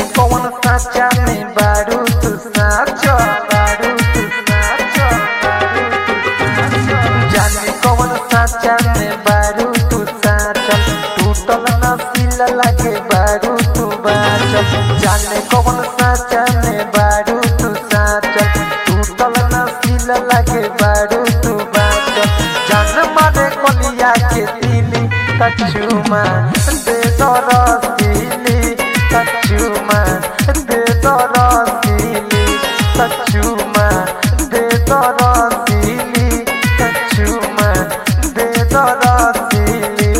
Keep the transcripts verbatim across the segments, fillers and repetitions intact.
कौन साचा में बारू तू साचो बारू तू साचो जाने कौन साचा में बारू तू साचो टूटल ना सिल लगे बारू तू बाचो जाने कौन साचा में बारू तू साचो टूटल ना सिल लगे बारू तू बाचो जान मारे कलिया के दिली कचुमा दे दो रसीली कचुमा दे दो रसीली कचुमा दे दो रसीली कचुमा दे दो रसीली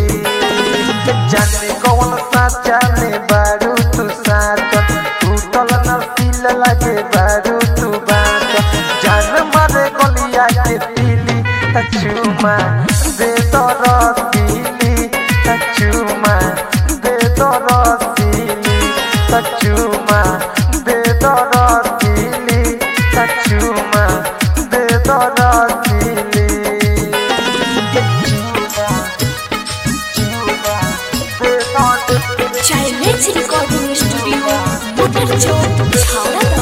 जाने कौन साचा में बारू तू साचो टूटल ना सिल लगे बारू तू बाचो जान मारे गलिया के दिली कचुमा दे दो रसीली कचुमा दे दो रसीली कचुमा दे दो रसीली कचुमा दे दो रसीली चाइल्ड रिकॉर्डिंग स्टूडियो मोटर चौक छावड़ा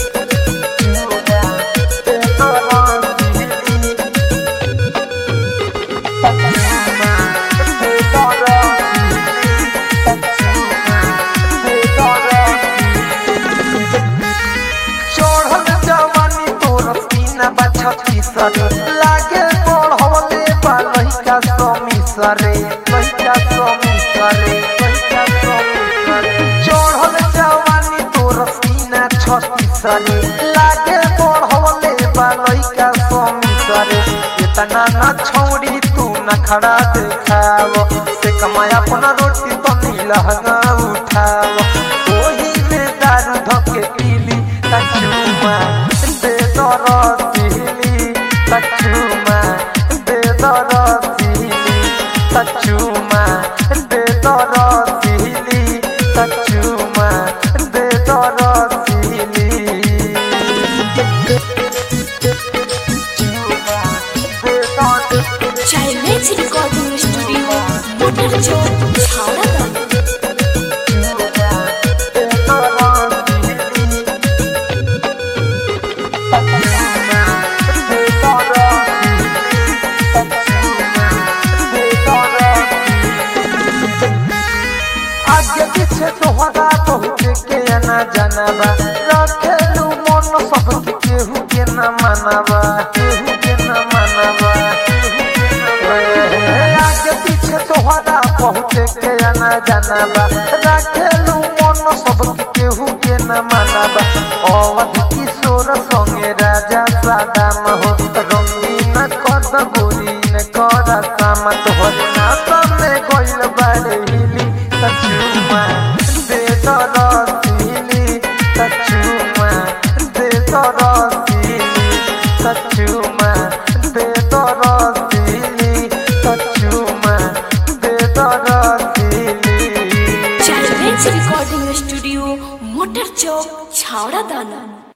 लागे पढ़ले बा लइका समीसरे लइका समीसरे लइका समीसरे चढ़ल जवानी तोर सीना छत्तीसरे लागे पढ़ले बा लइका समीसरे इतना ना छोड़ी तू न खड़ा देखाव से कमाया अपना रोटी तो नीलहंगा उठाव ओही में दारू धके पीली कचुमा दे दो रसीली कचुमा दे दो रसीली कचुमा दे दो रसीली कचुमा दे दो रसीली चाइल्ड रिकॉर्डिंग स्टूडियो मोटर चौक छावड़ा तोहरा बहुत के ना जानबा रखेलू मन सबके केहू के ना मानबा केहू के ना मानबा आगे पीछे तोहरा बहुत के ना जानबा रखेलू मन सबके केहू के ना मानबा अवध किशोर संगे राजा सादाम हो रंगीन कद गोरी ने कर सामत हो ना में गइल बारे हिली कचुमा दे दो रसीली कचुमा दे दो रसीली कचुमा दे दो रसीली कचुमा दे दो रसीली चाइल्ड रिकॉर्डिंग स्टूडियो मोटर चौक छावड़ा दाना।